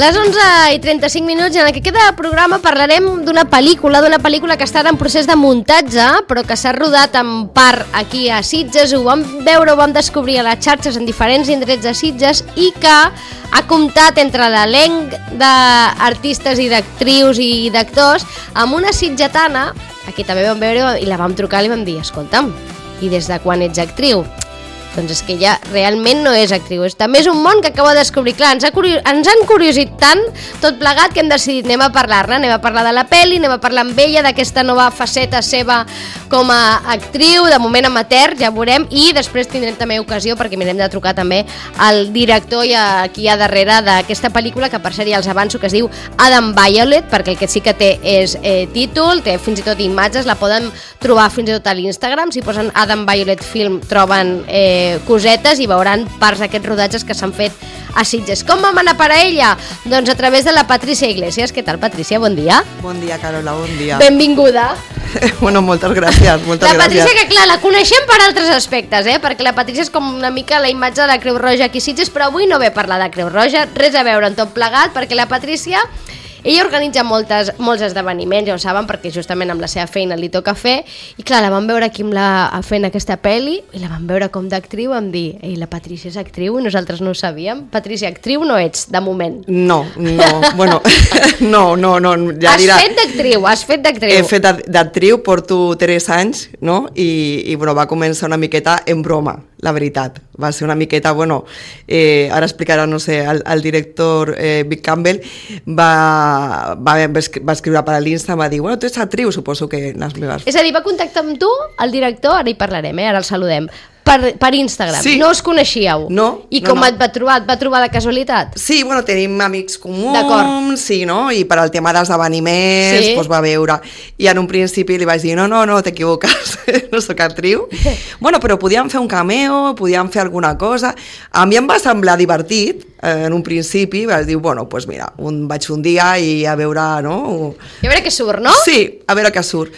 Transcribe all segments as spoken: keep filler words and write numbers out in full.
les onze i trenta-cinc minuts i en el que queda de programa parlarem d'una pel·lícula, d'una pel·lícula que està en procés de muntatge, però que s'ha rodat en part aquí a Sitges. Ho vam veure, ho vam descobrir a les xarxes en diferents indrets de Sitges i que ha comptat entre l'elenc d'artistes i d'actrius i d'actors amb una sitgetana, aquí també vam veure i la vam trucar i li vam dir, escolta'm, i des de quan ets actriu? Doncs és que ella realment no és actriu, és, també és un món que acabo de descobrir. Clar, ens, ha curios, ens han curiosit tant tot plegat que hem decidit anem a parlar-ne, anem a parlar de la pel·li, anem a parlar amb ella d'aquesta nova faceta seva com a actriu, de moment amateur, ja veurem, i després tindrem també ocasió perquè mirem de trucar també al director i a qui hi ha darrere d'aquesta pel·lícula, que per cert ja els avanço que es diu Adam Violet, perquè el que sí que té és eh, títol, té fins i tot imatges, la poden trobar fins i tot a l'Instagram, si posen Adam Violet Film troben eh, cosetes i veuran parts d'aquests rodatges que s'han fet a Sitges. Com vam anar per a ella? Doncs a través de la Patricia Iglesias. Què tal, Patricia? Bon dia. Bon dia, Carola, bon dia. Benvinguda. Bueno, moltes gràcies, moltes la Patricia, gràcies. que clar, la coneixem per altres aspectes, eh? Perquè la Patricia és com una mica la imatge de la Creu Roja aquí a Sitges, però avui no ve a parlar de Creu Roja, res a veure en tot plegat, perquè la Patricia... Ella organitza moltes, molts esdeveniments, ja ho saben, perquè justament amb la seva feina li toca fer, i clar, la vam veure aquí amb la, fent aquesta pel·li, i la vam veure com d'actriu, vam dir, ei, la Patricia és actriu, i nosaltres no ho sabíem. Patricia, actriu no ets, de moment. No, no, bueno, no, no, no, ja has dirà... Has fet d'actriu, has fet d'actriu. He fet d'actriu, porto tres anys, no?, i, i bueno, va començar una miqueta en broma, la veritat. Va ser una miqueta, bueno, eh, ara explicarà, no sé, el, el director eh, Vic Campbell va, va, va escriure per a l'Insta, va dir, bueno, tu ets actriu, suposo que les meves... És a dir, va contactar amb tu, el director, ara hi parlarem, eh? Ara el saludem, per, per Instagram. Sí. No us coneixíeu? No. I no, com no. et va trobar? Et va trobar de casualitat? Sí, bueno, tenim amics comuns, sí, no? I per al tema d'esdeveniments, sí. Pues va veure. I en un principi li vaig dir, no, no, no, t'equivoques, no sóc actriu. Bueno, però podíem fer un cameo, podíem fer alguna cosa. A mi em va semblar divertit, eh, en un principi, vaig dir, bueno, doncs pues mira, un, vaig un dia i a veure, no? I a veure què surt, no? Sí, a veure què surt.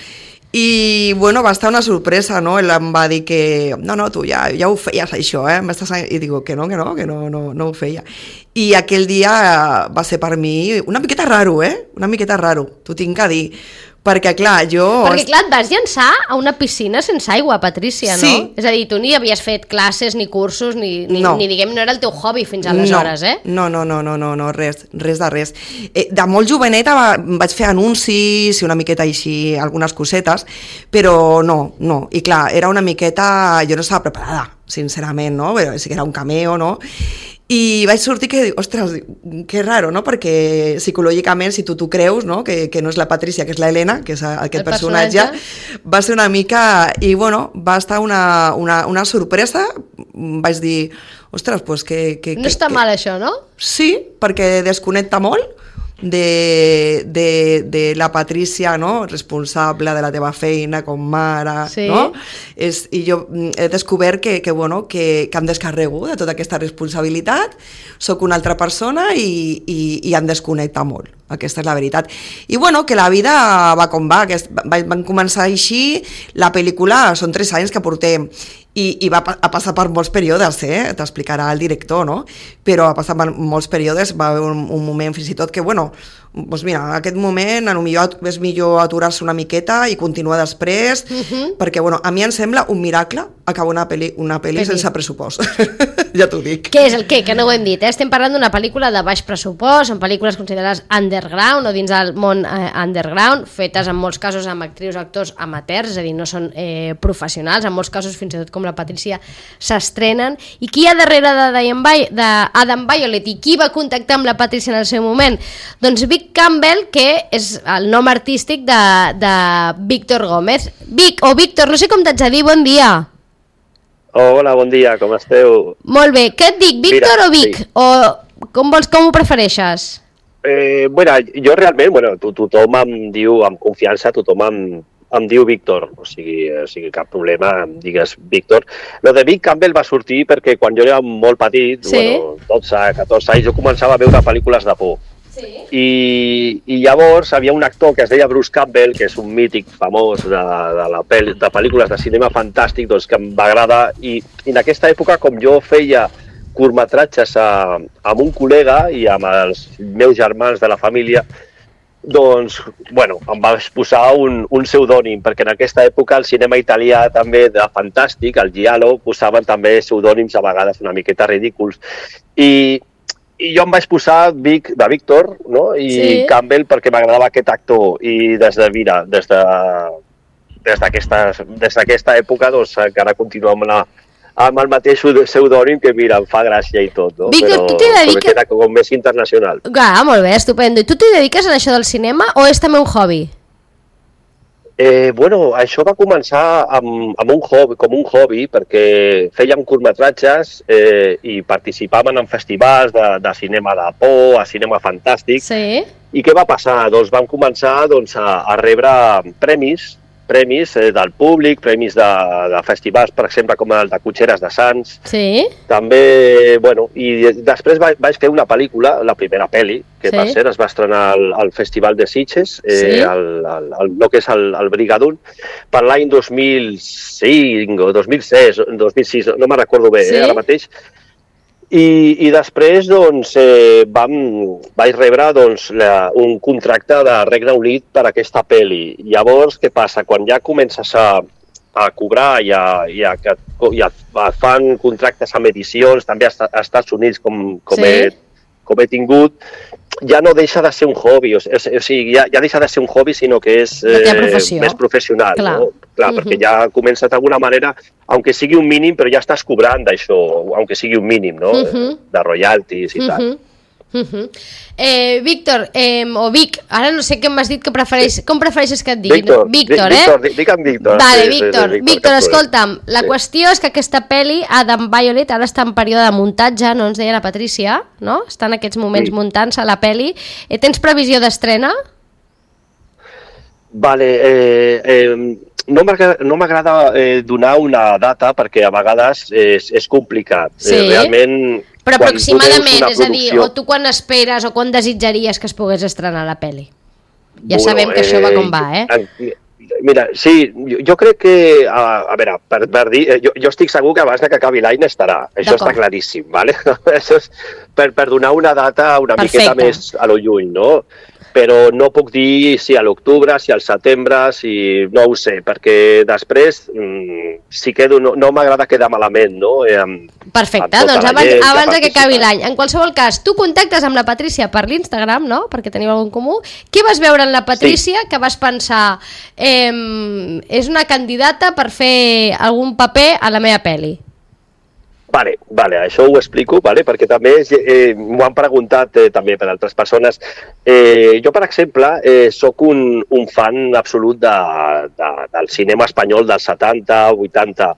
I, bueno, va estar una sorpresa, no? Ell em va dir que, no, no, tu ja, ja ho feies, això, eh? I digo que no, que no, que no, no, no ho feia. I aquell dia va ser per mi una miqueta raro, eh? Una miqueta raro, t'ho tinc que dir. Perquè, clar, jo... Perquè, clar, et vas llançar a una piscina sense aigua, Patricia, no? Sí. És a dir, tu ni havies fet classes, ni cursos, ni, ni, no. ni diguem, no era el teu hobby fins aleshores, no. eh? No, no, no, no, no, no, res, res de res. Eh, de molt joveneta va, vaig fer anuncis i una miqueta així, algunes cosetes, però no, no. I clar, era una miqueta... Jo no estava preparada, sincerament, no? Però sí que era un cameo, no? I vaig sortir que dic, ostres, que raro, no? Perquè psicològicament, si tu t'ho creus, no? Que, que no és la Patricia, que és l'Helena, que és aquest el personatge, personatge, va ser una mica... I, bueno, va estar una, una, una sorpresa. Vaig dir, ostres, doncs que... que no està que, mal, això, no? Sí, perquè desconnecta molt de, de, de la Patricia, no? Responsable de la teva feina com mare, sí. No? És, i jo he descobert que, que, bueno, que, que em descarrego de tota aquesta responsabilitat, sóc una altra persona i, i, i em desconnecta molt. Aquesta és la veritat. I bueno, que la vida va com va, que van començar així, la pel·lícula són tres anys que portem, i, i va a passar per molts períodes, eh? T'explicarà el director, no? Però ha passat per molts períodes, va haver un, un moment fins i tot que, bueno, doncs mira, en aquest moment millor, és millor aturar-se una miqueta i continuar després, uh-huh. Perquè, bueno, a mi em sembla un miracle acabar una pel·li, una pel·li sense pressupost. Ja t'ho dic. Què és el què? Que no ho hem dit, eh? Estem parlant d'una pel·lícula de baix pressupost, són pel·lícules considerades underground o dins del món eh, underground, fetes en molts casos amb actrius o actors amateurs, és a dir, no són eh, professionals, en molts casos fins i tot com la Patricia s'estrenen. I qui hi ha darrere d'Adam Violet i qui va contactar amb la Patricia en el seu moment? Doncs Vic Campbell, que és el nom artístic de, de Víctor Gómez. Vic, o Víctor, no sé com t'haig de dir, bon dia. Hola, bon dia, com esteu? Molt bé, què et dic, Víctor Mira, o Vic? Sí. O com vols, com ho prefereixes? Eh, bueno, jo realment, bueno, to tothom em diu amb confiança, tothom em, em diu Víctor, o sigui, o sigui, cap problema, em digues Víctor. Lo de Vic Campbell va sortir perquè quan jo era molt petit, sí. Bueno, dotze, catorze anys, jo començava a veure pel·lícules de por. Sí. I, I llavors havia un actor que es deia Bruce Campbell, que és un mític famós de, de, la pel de pel·lícules de cinema fantàstic, doncs que em va agradar, i, i en aquesta època, com jo feia curtmetratges a, amb un col·lega i amb els meus germans de la família, doncs, bueno, em vaig posar un, un pseudònim, perquè en aquesta època el cinema italià també de fantàstic, el Giallo, posaven també pseudònims a vegades una miqueta ridículs. I, i jo em vaig posar Vic, de Víctor, no? I sí. Campbell perquè m'agradava aquest actor. I des de, mira, des de des d'aquesta des d'aquesta època, doncs, encara continuo amb, la, amb el mateix pseudònim que, mira, em fa gràcia i tot, no? Víctor, però tu t'hi dediques... era com més internacional. Ah, molt bé, estupendo. I tu t'hi dediques a això del cinema o és també un hobby? Eh, bueno, això va començar amb, amb un hobby, com un hobby, perquè fèiem curtmetratges eh, i participàvem en festivals de, de cinema de por, a cinema fantàstic. Sí. I què va passar? Doncs vam començar doncs, a, a rebre premis, premis eh, del públic, premis de, de festivals, per exemple, com el de Cotxeres de Sants. Sí. També, bueno, i després vaig, vaig fer una pel·lícula, la primera pel·li, que sí. per cert es va estrenar al, al Festival de Sitges, eh, sí. el, el, el, el que és el, el Brigadun, per l'any dos mil cinc o dos mil sis, dos mil sis, no me'n recordo bé, sí. eh, ara mateix. I, i després doncs, eh, vam, vaig rebre doncs, la, un contracte de Regne Unit per aquesta pel·li. Llavors, què passa? Quan ja comences a, a cobrar i, a, i, a, i a, a fan contractes amb edicions, també a, a Estats Units, com, com, sí. he, com he tingut, ja no deixa de ser un hobby, o sigui, ja, ja deixa de ser un hobby, sinó que és eh, més professional. Clar, no? Clar, uh-huh. perquè ja comença d'alguna manera, aunque sigui un mínim, però ja estàs cobrant d'això, aunque sigui un mínim, no? Uh-huh. De royalties i uh-huh. tal. Uh-huh. Eh, Víctor, eh, o Vic, ara no sé què m'has dit que prefereix, com prefereixes que et digui? Víctor, Víctor, eh? Víctor, digue'm Víctor. Vale, sí, Víctor, sí, sí, Víctor, escolta'm, la sí. qüestió és que aquesta pel·li, Adam Violet, ara està en període de muntatge, no ens deia la Patrícia, no? Està en aquests moments sí. muntant-se la pel·li. Eh, tens previsió d'estrena? Vale, eh, eh, no m'agrada eh, donar una data perquè a vegades és, és complicat. Sí. Eh, realment... Però aproximadament, és a dir, o tu quan esperes o quan desitjaries que es pogués estrenar la pel·li? Ja bueno, sabem que eh, això va com va, eh? Mira, sí, jo, jo crec que, a, a veure, per, per dir, jo, jo estic segur que abans que acabi l'any estarà, això està claríssim, ¿vale? Això és per, per donar una data una Perfecte. miqueta més a lo lluny, no? Però no puc dir si a l'octubre, si al setembre, si... no ho sé, perquè després mmm, si quedo, no, no m'agrada quedar malament, no? Eh, amb, Perfecte, amb doncs abans, abans que acabi l'any. En qualsevol cas, tu contactes amb la Patrícia per l'Instagram, no? Perquè teniu algun comú. Què vas veure en la Patrícia sí. que vas pensar eh, és una candidata per fer algun paper a la meva pel·li? Vale, vale, això ho explico, vale, perquè també eh, m'ho han preguntat eh, també per altres persones. Eh, jo, per exemple, eh, sóc un, un fan absolut de, de, del cinema espanyol dels setanta, vuitanta,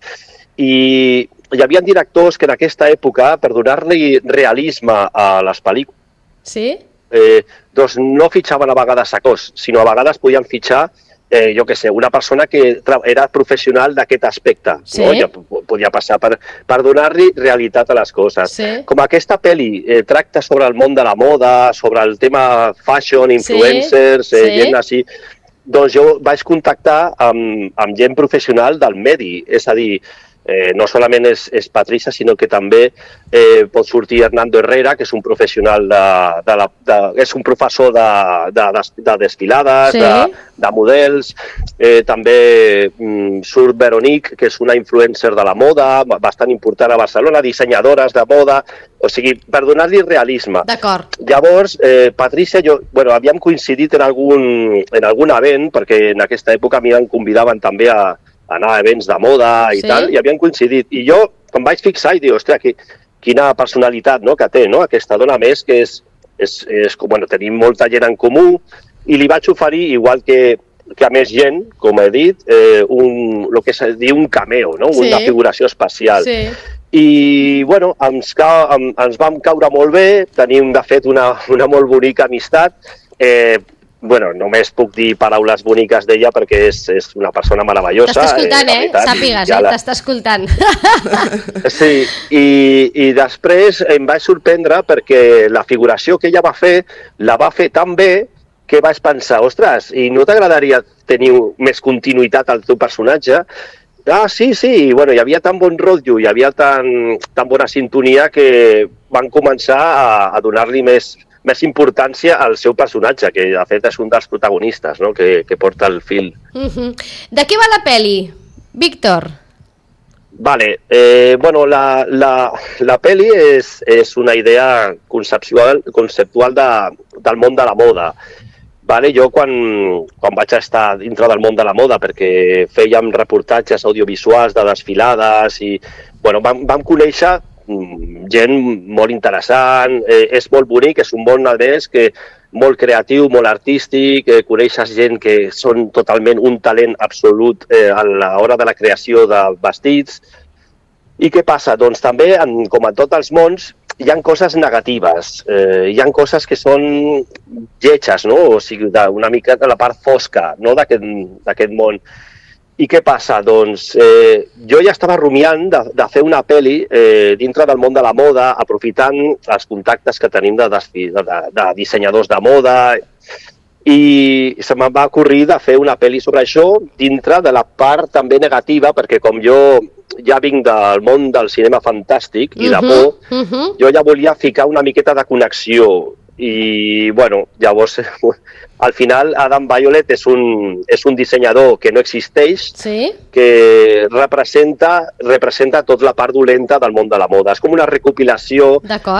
i hi havia directors que en aquesta època, per donar-li realisme a les pel·lícules, sí? eh, doncs no fitxaven a vegades a cos, sinó a vegades podien fitxar Eh, jo què sé, una persona que era professional d'aquest aspecte, sí. no? Ja podia passar per, per donar-li realitat a les coses. Sí. Com aquesta pel·li eh, tracta sobre el món de la moda, sobre el tema fashion, influencers, sí. eh, sí. gent així, doncs jo vaig contactar amb, amb gent professional del medi, és a dir, Eh, no solament és, és Patrícia, sinó que també eh, pot sortir Hernando Herrera, que és un professional de, de la, de, és un professor de, de, de desfilades, sí. de, de models, eh, també mm, surt Veronique, que és una influencer de la moda, bastant important a Barcelona, dissenyadores de moda, o sigui, per donar-li realisme. D'acord. Llavors, eh, Patrícia, jo, bueno, havíem coincidit en algun, en algun event, perquè en aquesta època a mi em convidaven també a anar a events de moda i sí. tal, i havien coincidit. I jo em vaig fixar i dic, ostres, qui, quina personalitat no, que té, no? Aquesta dona més que és, és, és, bueno, tenim molta gent en comú, i li vaig oferir, igual que, que a més gent, com he dit, eh, un, el que es diu un cameo, no? Sí. Una figuració espacial. Sí. I, bueno, ens, ca, ens vam caure molt bé, tenim, de fet, una, una molt bonica amistat, eh, bueno, només puc dir paraules boniques d'ella perquè és, és una persona meravellosa. T'està escoltant, eh? eh? Sàpigues, ja eh? La... T'està escoltant. Sí, i, i després em vaig sorprendre perquè la figuració que ella va fer, la va fer tan bé que vaig pensar, ostres, i no t'agradaria tenir més continuïtat al teu personatge? Ah, sí, sí, bueno, hi havia tan bon rotllo, hi havia tan, tan bona sintonia que van començar a, a donar-li més, més importància al seu personatge, que de fet és un dels protagonistes, no?, que, que porta el fil. Uh-huh. De què va la peli, Víctor? Vale, eh, bueno, la, la, la peli és, és una idea conceptual, conceptual de, del món de la moda. Vale, jo quan, quan vaig estar dintre del món de la moda, perquè fèiem reportatges audiovisuals de desfilades i bueno, vam, vam conèixer gent molt interessant, eh, és molt bonic, és un món a més que molt creatiu, molt artístic, eh, coneixes gent que són totalment un talent absolut eh, a l'hora de la creació de vestits. I què passa? Doncs també, en, com en tots els mons, hi ha coses negatives, eh, hi ha coses que són lletges, no? O sigui, una mica de la part fosca, no?, d'aquest món. I què passa? Doncs eh, jo ja estava rumiant de, de fer una pel·li eh, dintre del món de la moda, aprofitant els contactes que tenim de, de, de, de dissenyadors de moda, i se me'n va ocorrir de fer una pel·li sobre això dintre de la part també negativa, perquè com jo ja vinc del món del cinema fantàstic i de por, uh -huh, uh -huh. jo ja volia ficar una miqueta de connexió. I, bueno, llavors, al final, Adam Violet és un, és un dissenyador que no existeix, sí? que representa, representa tota la part dolenta del món de la moda. És com una recopilació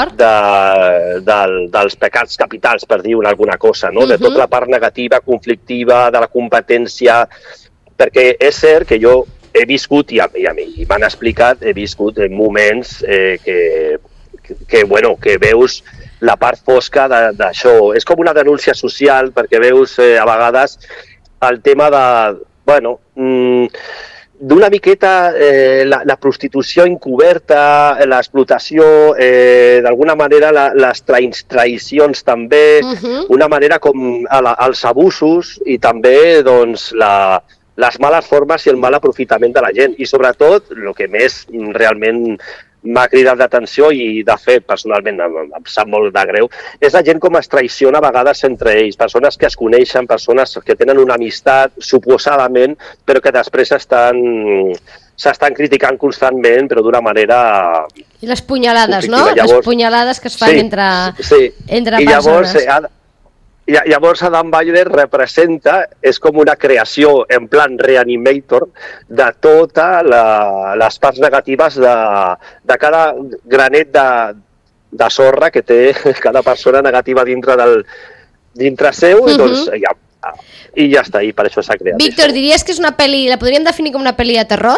de, de, dels pecats capitals, per dir alguna cosa, no? Uh -huh. De tota la part negativa, conflictiva, de la competència, perquè és cert que jo he viscut, i, i a mi m'han explicat, he viscut en moments eh, que, que, que, bueno, que veus la part fosca d'això. És com una denúncia social, perquè veus eh, a vegades el tema de, bueno, mm, d'una miqueta eh, la, la prostitució encoberta, l'explotació, eh, d'alguna manera la, les traïcions també, uh-huh. una manera com a la, els abusos i també doncs, la les males formes i el mal aprofitament de la gent. I sobretot, el que més realment m'ha cridat l'atenció i de fet personalment em, em sap molt de greu, és la gent com es traiciona a vegades entre ells, persones que es coneixen, persones que tenen una amistat suposadament, però que després estan s'estan criticant constantment, però d'una manera... I les punyalades, no? Llavors, les punyalades que es fan sí, entre, sí. entre I persones. Llavors, Llavors Adam Violet representa, és com una creació en plan Reanimator de totes les parts negatives de, de cada granet de, de sorra que té cada persona negativa dintre, del, dintre seu, uh-huh. i doncs ja, i ja està, i per això s'ha creat. Víctor, això. Diries que és una pel·li, la podríem definir com una pel·li de terror?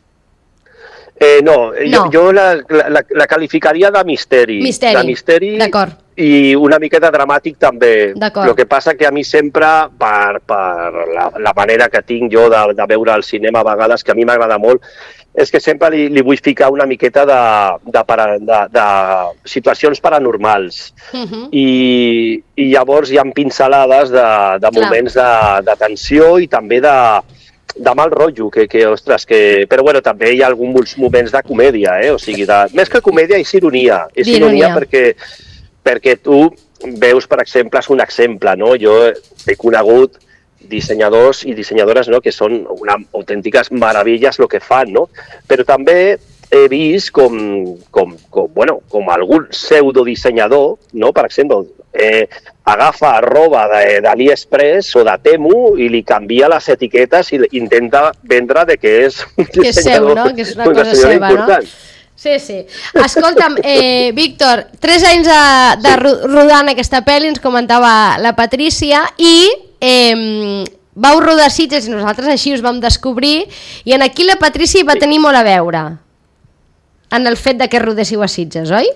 Eh, no, no, jo, jo la, la, la qualificaria de misteri. Misteri, de misteri d'acord. I una miqueta dramàtic també. D'acord. El que passa que a mi sempre, per, per la, la manera que tinc jo de, de veure el cinema a vegades, que a mi m'agrada molt, és que sempre li, li vull ficar una miqueta de, de, de, de, de situacions paranormals. Uh-huh. I, I llavors hi ha pincelades de, de moments de, de tensió i també de... de mal rotllo, que, que, ostres, que... Però bueno, també hi ha alguns moments de comèdia, eh? O sigui, de... més que comèdia és ironia. És ironia, ironia perquè, perquè tu veus, per exemple, és un exemple, no? Jo he conegut dissenyadors i dissenyadores, no?, que són una autèntiques meravelles el que fan, no? Però també he vist com, com, com, bueno, com algun pseudodissenyador, no?, per exemple, eh, agafa roba d'AliExpress o de Temu i li canvia les etiquetes i intenta vendre de que és un que és seu, no? Que és una cosa seva, important. No? Sí, sí. Escolta'm, eh, Víctor, tres anys de, de sí. rodant aquesta pel·li, ens comentava la Patrícia, i eh, vau rodar a Sitges i nosaltres així us vam descobrir, i en aquí la Patrícia hi va tenir molt a veure, en el fet de que rodéssiu a Sitges, oi?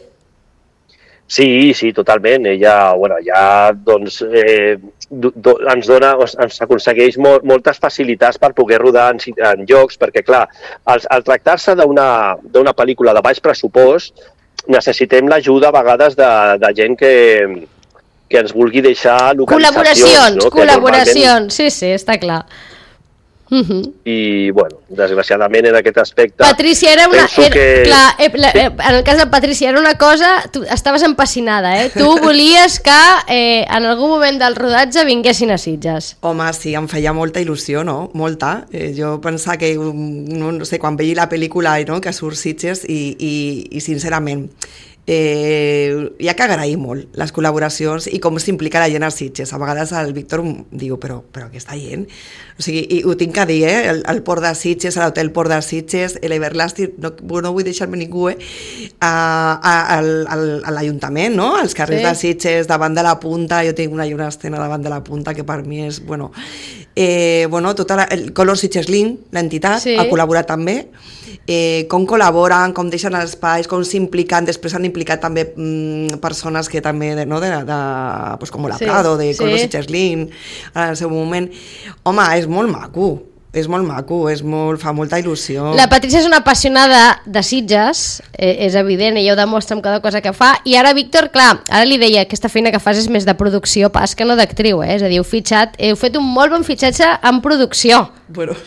Sí, sí, totalment. Ella, bueno, ja, doncs, eh, do, do, ens dona, ens aconsegueix molt, moltes facilitats per poder rodar en, en llocs, perquè, clar, al, al tractar-se d'una d'una pel·lícula de baix pressupost, necessitem l'ajuda a vegades de, de gent que, que ens vulgui deixar localitzacions. Col·laboracions, no? col·laboracions, normalment... sí, sí, està clar. Uh-huh. I, bueno, desgraciadament en aquest aspecte... Patricia, era una... penso Era, que... clar, eh, la, eh, en el cas de Patricia era una cosa... Tu estaves empassinada, eh? Tu volies que eh, en algun moment del rodatge vinguessin a Sitges. Home, sí, em feia molta il·lusió, no? Molta. Eh, jo pensava que, no, no sé, quan veia la pel·lícula, no?, que surt Sitges i, i, i sincerament... Eh, hi ha que agrair molt les col·laboracions i com s'implica la gent a Sitges. A vegades el Víctor diu, però, però aquesta gent... O sigui, i ho tinc a dir, eh? El, el Port de Sitges, l'Hotel Port de Sitges, l'Everlasting, no, no vull deixar-me ningú, eh? A, a, a, a l'Ajuntament, no? Els carrers sí. de Sitges, davant de la punta, jo tinc una, una escena davant de la punta que per mi és, bueno... Eh, bueno, tota la, el Color Sitges Link, l'entitat, sí. ha col·laborat també. Eh, com col·laboren, com deixen els espais, com s'impliquen, després han implicat també mm, persones que també, de, no, de, de, pues, com la sí, Prado, de sí. Color Sitges Link, en el seu moment. Home, és molt maco, és molt maco, és molt, fa molta il·lusió. La Patricia és una apassionada de Sitges, eh, és evident, ella ho demostra amb cada cosa que fa, i ara, Víctor, clar, ara li deia, aquesta feina que fas és més de producció, pas que no d'actriu, eh? És a dir, heu fitxat, heu fet un molt bon fitxatge en producció. Bueno...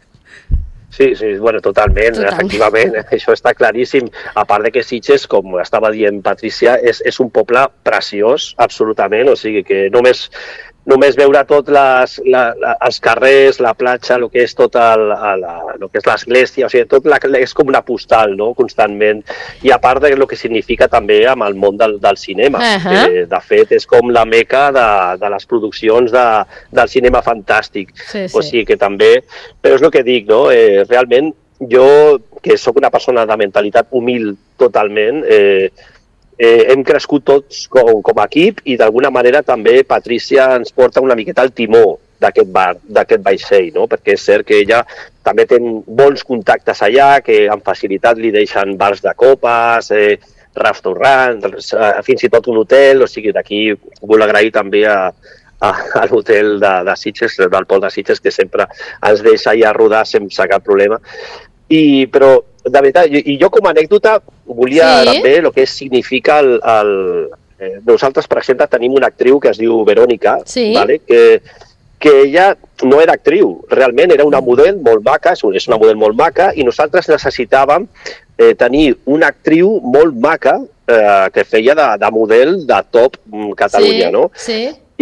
Sí, sí, bueno, totalment, Total. efectivament, això està claríssim. A part de que Sitges, com estava dient Patricia, és, és un poble preciós, absolutament, o sigui que només... només veure tot les, la, la, els carrers, la platja, el que és tot el, la, el que és l'església, o sigui, tot la, és com una postal, no?, constantment, i a part de el que significa també amb el món del, del cinema. Uh-huh. eh, de fet, és com la meca de, de les produccions de, del cinema fantàstic. Sí, sí. O sigui que també, però és el que dic, no?, eh, realment jo, que sóc una persona de mentalitat humil totalment, eh, Eh, hem crescut tots com, com a equip i d'alguna manera també Patricia ens porta una miqueta al timó d'aquest bar, d'aquest vaixell, no? Perquè és cert que ella també té bons contactes allà, que amb facilitat li deixen bars de copes, eh, restaurants, eh, fins i tot un hotel, o sigui, d'aquí vull agrair també a, a, a l'hotel de, de Sitges, del Port de Sitges, que sempre ens deixa allà rodar sense cap problema. I, però, de veritat, i jo com a anècdota volia sí. també el que significa el... el eh, nosaltres, per exemple, tenim una actriu que es diu Verònica, sí. vale? que, que ella no era actriu, realment era una model molt maca, és una model molt maca, i nosaltres necessitàvem eh, tenir una actriu molt maca eh, que feia de, de model de top Catalunya, sí. no? Sí.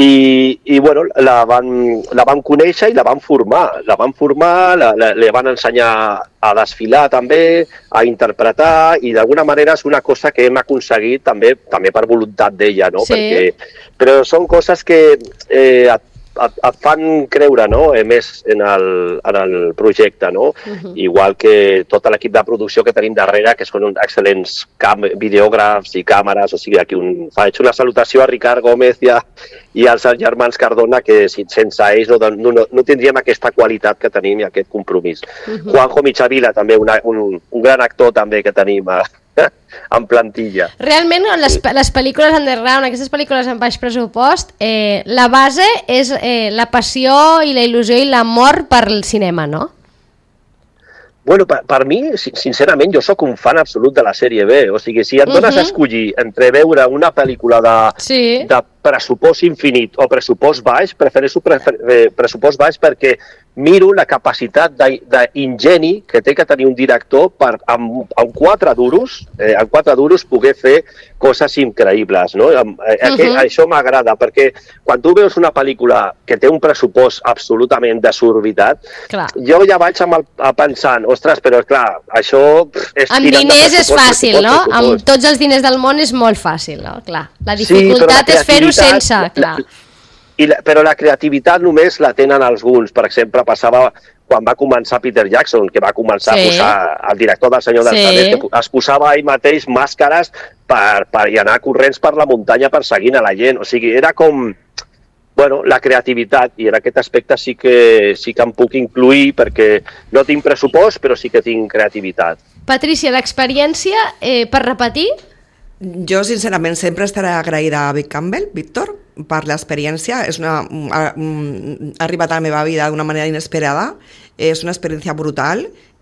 I, i bueno, la van, la van conèixer i la van formar, la van formar, la, la, li van ensenyar a desfilar també, a interpretar, i d'alguna manera és una cosa que hem aconseguit també també per voluntat d'ella, no? Sí. Perquè, però són coses que eh, et, et, et fan creure, no?, eh, més en el, en el projecte, no? Uh-huh. Igual que tot l'equip de producció que tenim darrere, que són excel·lents cam videògrafs i càmeres, o sigui, aquí un, faig una salutació a Ricard Gómez i, a, i als germans Cardona, que sense ells no, no, no, no tindríem aquesta qualitat que tenim i aquest compromís. Uh-huh. Juanjo Michavila, també una, un, un gran actor també que tenim a, en plantilla. Realment, les, les pel·lícules underground, aquestes pel·lícules amb baix pressupost, eh, la base és eh, la passió i la il·lusió i l'amor per el cinema, no? Bueno, per, per mi, sincerament, jo sóc un fan absolut de la sèrie B. O sigui, si et dones uh-huh. a escollir entre veure una pel·lícula de, sí. de pressupost infinit o pressupost baix, prefereixo prefer, eh, pressupost baix perquè miro la capacitat d'ingeni que té que tenir un director per, amb, amb quatre duros, eh, amb quatre duros poder fer coses increïbles, no? Eh, uh-huh. que, això m'agrada, perquè quan tu veus una pel·lícula que té un pressupost absolutament desorbitat, clar. jo ja vaig amb el, pensant, ostres, però clar, això... És amb diners és fàcil, no? Amb tots els diners del món és molt fàcil, no? Clar. La dificultat sí, és fer-ho sense, clar. La, I la, però la creativitat només la tenen alguns. Per exemple, passava quan va començar Peter Jackson, que va començar sí. a posar el director del Senyor dels sí. Anells, que es posava ell mateix màscares per, per, i anar corrents per la muntanya perseguint a la gent. O sigui, era com... Bueno, la creativitat, i en aquest aspecte sí que, sí que em puc incluir perquè no tinc pressupost, però sí que tinc creativitat. Patricia, l'experiència eh, per repetir? Jo, sincerament, sempre estaré agraïda a Vic Campbell, Víctor, per l'experiència. És una, ha, ha arribat a la meva vida d'una manera inesperada. És una experiència brutal.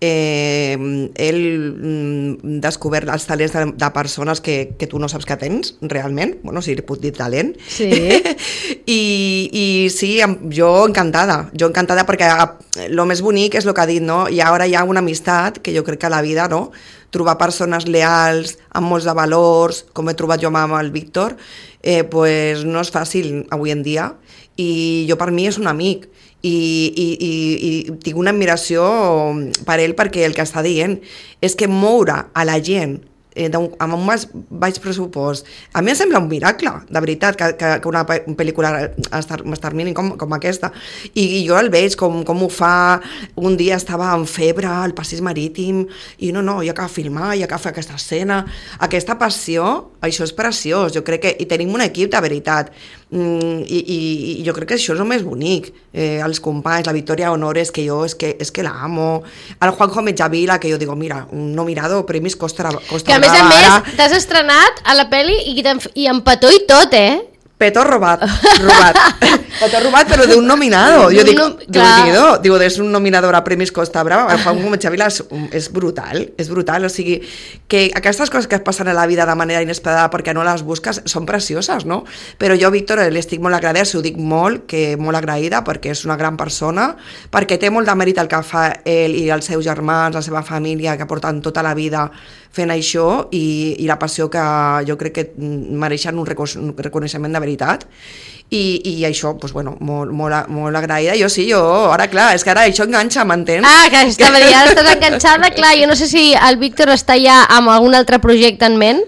eh, ell mm, descobert els talents de, de persones que, que tu no saps que tens, realment, bueno, si li puc dir talent. Sí. I, I sí, jo encantada, jo encantada perquè el més bonic és el que ha dit, no? I ara hi ha una amistat que jo crec que a la vida, no?, trobar persones leals, amb molts de valors, com he trobat jo amb el Víctor, eh, pues no és fàcil avui en dia, i jo per mi és un amic, i, i, i, i tinc una admiració per ell perquè el que està dient és que moure a la gent eh, un, amb un baix, baix pressupost, a mi em sembla un miracle, de veritat, que, que, que una pel·lícula es termini com, com aquesta, i, i jo el veig com, com ho fa. Un dia estava en febre al passeig marítim i no, no, hi ha que filmar, hi ha que fer aquesta escena, aquesta passió, això és preciós, jo crec que, i tenim un equip de veritat, mm, i, i, i jo crec que això és el més bonic, eh, els companys, la Victoria Honores, que jo és que, és que la amo, el Juanjo Medjavila, que jo digo, mira, un nominado, premis Costa, Costa a més a més, t'has estrenat a la pel·li i, i amb petó i tot, eh? Petó robat, robat. Petó robat, però d'un nominado. Jo dic, no, digo, digo, és un nominador a Premis Costa Brava, el Juan Gómez Xavila és, és brutal, és brutal, o sigui, que aquestes coses que es passen a la vida de manera inesperada perquè no les busques són precioses, no? Però jo, Víctor, l'estic molt agraïda, s'ho dic molt, que molt agraïda, perquè és una gran persona, perquè té molt de mèrit el que fa ell i els seus germans, la seva família, que porten tota la vida fent això, i, i la passió que jo crec que mereixen un, reco un reconeixement de veritat, i, i això, doncs, bueno, molt, molt, molt agraïda. Jo sí, jo, ara, clar, és que ara això enganxa, m'entens? Ah, que estava ja estàs enganxada, clar, jo no sé si el Víctor està ja amb algun altre projecte en ment,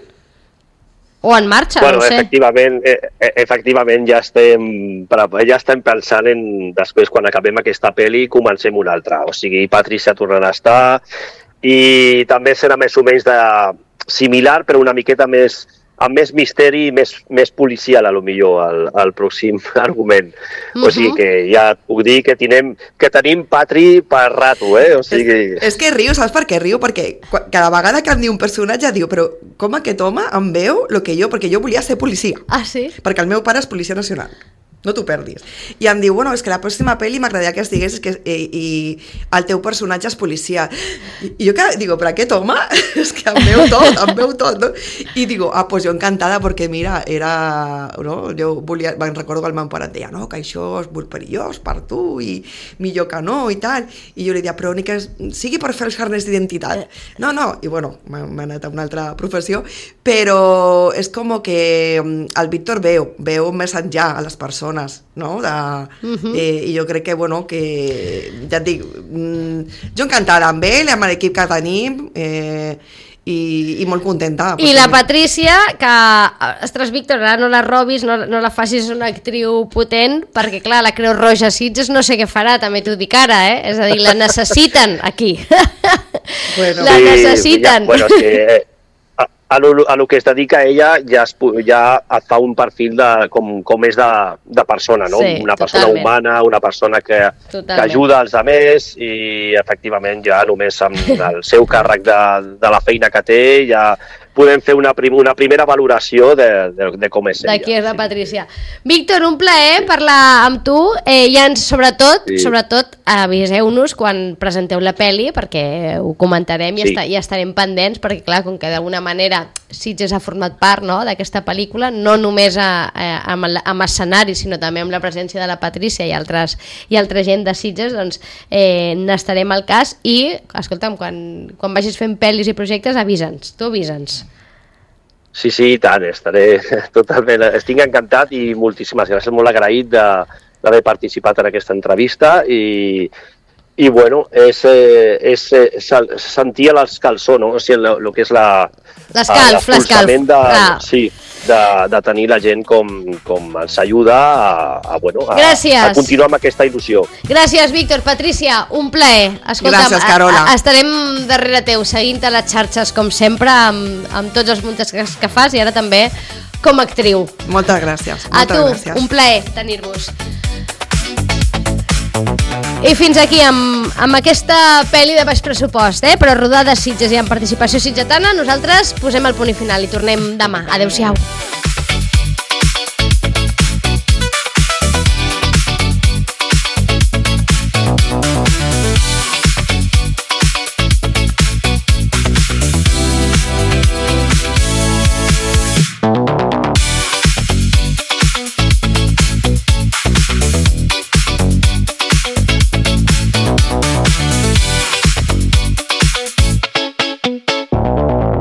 o en marxa, bueno, no sé. Efectivament, eh, efectivament ja estem, ja estem pensant en, després, quan acabem aquesta pel·li, comencem una altra. O sigui, Patricia tornarà a estar, i també serà més o menys de, similar, però una miqueta més, amb més misteri i més, més policial, a lo millor, al, al pròxim argument. Uh -huh. O sigui que ja puc dir que tenim, que tenim Patri per rato, eh? O sigui... És, és que riu, saps per què riu? Perquè cada vegada que em diu un personatge diu, però com aquest home em veu el que jo, perquè jo volia ser policia. Ah, sí? Perquè el meu pare és policia nacional. No t'ho perdis. I em diu, bueno, és que la pròxima pel·li m'agradaria que estigués que, i, i el teu personatge és policia. I, i jo que digo, però aquest home és que em veu tot, em veu tot, no? I digo, ah, pues jo encantada, perquè mira, era, no? Jo volia, me'n recordo que el meu pare em deia, no, que això és molt perillós per tu, i millor que no, i tal. I jo li deia, però ni que sigui per fer els carnets d'identitat. No, no, i bueno, m'ha anat a una altra professió, però és com que el Víctor veu, veu més enllà a les persones, no? De, uh-huh. eh, i jo crec que, bueno, que ja et dic, mm, jo encantada amb ell, amb l'equip que tenim, eh, i, i molt contenta. I la Patricia, que, ostres, Víctor, ara no la robis, no, no la facis una actriu potent, perquè, clar, la Creu Roja Sitges no sé què farà, també t'ho dic ara, eh? És a dir, la necessiten aquí. Bueno. La necessiten. Sí, ja, bueno, és que... A lo, a lo que es dedica ella ja, es, ja et fa un perfil de, com, com és de, de persona, no? Sí, una persona totalment. humana, una persona que, que ajuda els altres, i efectivament ja només amb el seu càrrec de, de la feina que té ja podem fer una, prim, una primera valoració de, de, de com és ella. De qui és la Patricia. Víctor, un plaer parlar amb tu, eh, i ens, sobretot, sí. sobretot aviseu-nos quan presenteu la pel·li, perquè ho comentarem i sí. esta, ja estarem pendents, perquè clar, com que d'alguna manera Sitges ha format part, no?, d'aquesta pel·lícula, no només a, a, amb, amb escenari, sinó també amb la presència de la Patricia i altres, i altra gent de Sitges, doncs eh, n'estarem al cas, i, escolta'm, quan, quan vagis fent pel·lis i projectes, avisa'ns, tu avisa'ns. Sí, sí, i tant, estaré totalment, estic encantat i moltíssimes gràcies, molt agraït d'haver participat en aquesta entrevista, i, i bueno, és, és, és sentir l'escalçó, no? O sigui, el, el que és la... L'escalf, l'escalf. De, sí, de, de tenir la gent com, com ens ajuda a, a, bueno, a, a continuar amb aquesta il·lusió. Gràcies, Víctor. Patricia, un plaer. Escolta'm, gràcies, Carola. A, a, estarem darrere teu, seguint-te a les xarxes, com sempre, amb, amb tots els muntatges que, que fas, i ara també com a actriu. Moltes gràcies. A moltes tu, gràcies. Un plaer tenir-vos. I fins aquí amb, amb aquesta pel·li de baix pressupost, eh? Però rodada a Sitges i amb participació sitgetana. Nosaltres posem el punt i final i tornem demà. Adéu-siau.